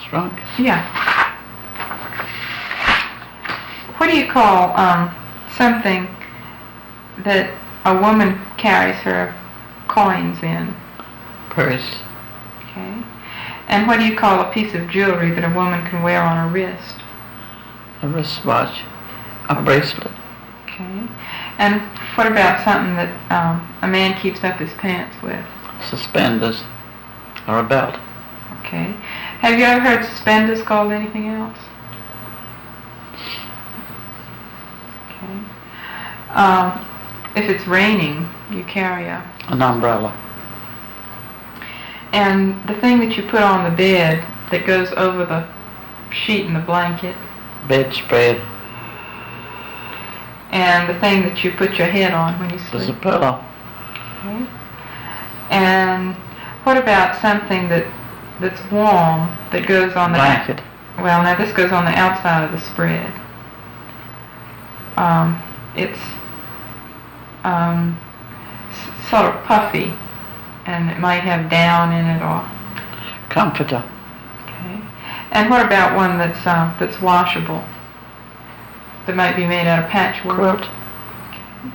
Trunk? Yeah. What do you call something that a woman carries her coins in? Purse. Okay. And what do you call a piece of jewelry that a woman can wear on her wrist? A wristwatch. A bracelet. Okay. And what about something that a man keeps up his pants with? Suspenders. Or a belt. Okay. Have you ever heard suspenders called anything else? Okay. If it's raining, you carry an umbrella. And the thing that you put on the bed that goes over the sheet and the blanket. Bedspread. And the thing that you put your head on when you sleep. There's a pillow. Okay. And what about something that's warm that goes on the blanket? Well, now this goes on the outside of the spread. It's sort of puffy, and it might have down in it or comforter. Okay. And what about one that's washable? That might be made out of patchwork. Quilt. Okay.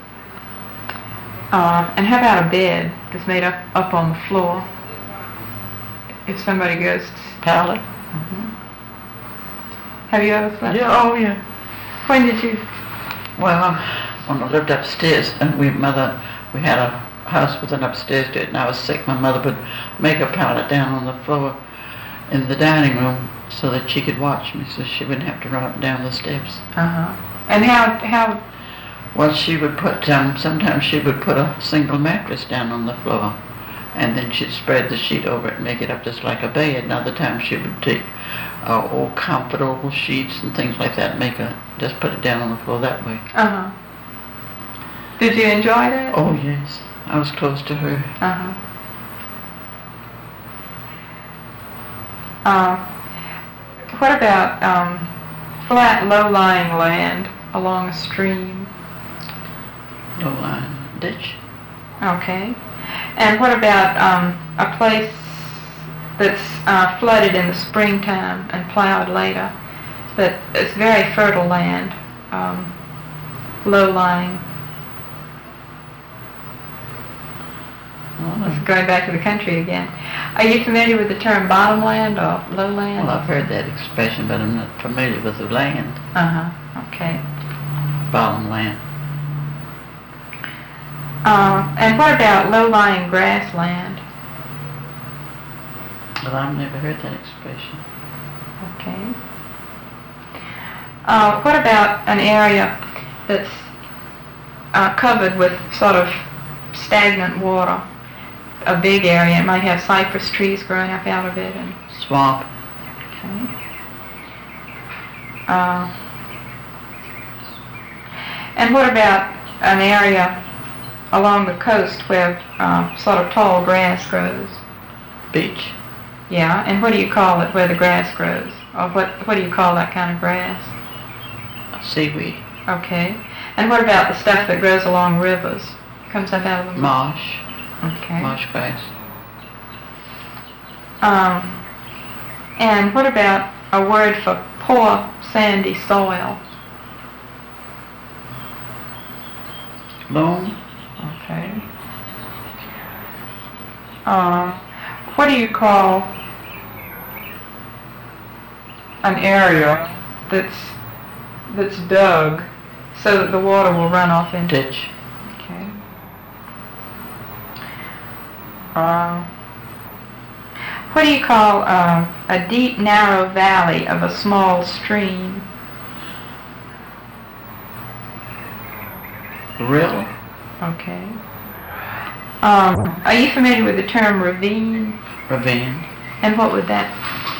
And how about a bed that's made up on the floor? If somebody goes to pallet. Mm-hmm. Have you ever slept? Yeah. Oh yeah. When did you? Well, when I lived upstairs, and we had a house with an upstairs to it, and I was sick. My mother would make a pallet down on the floor in the dining room so that she could watch me, so she wouldn't have to run up and down the steps. And how? Well, she would put sometimes she would put a single mattress down on the floor, and then she'd spread the sheet over it and make it up just like a bed. And other times she would take old comfortable sheets and things like that, and just put it down on the floor that way. Did you enjoy that? Oh yes, I was close to her. What about flat, low-lying land along a stream? Low-lying ditch. Okay. And what about a place that's flooded in the springtime and plowed later, but it's very fertile land, low-lying? It's going back to the country again. Are you familiar with the term bottomland or lowland? Well, I've heard that expression, but I'm not familiar with the land. Okay. Bottomland. And what about low-lying grassland? Well, I've never heard that expression. Okay. What about an area that's covered with sort of stagnant water? A big area. It might have cypress trees growing up out of it. And swamp. Okay. And what about an area along the coast where sort of tall grass grows? Beach. Yeah, and what do you call it where the grass grows? Or what do you call that kind of grass? Seaweed. Okay. And what about the stuff that grows along rivers? Comes up out of the marsh. Okay. Marsh grass. And what about a word for poor sandy soil? Loam. Okay. What do you call an area that's dug so that the water will run off into ditch? Okay. What do you call a deep, narrow valley of a small stream? Rill. Okay. Are you familiar with the term ravine? Ravine. And what would that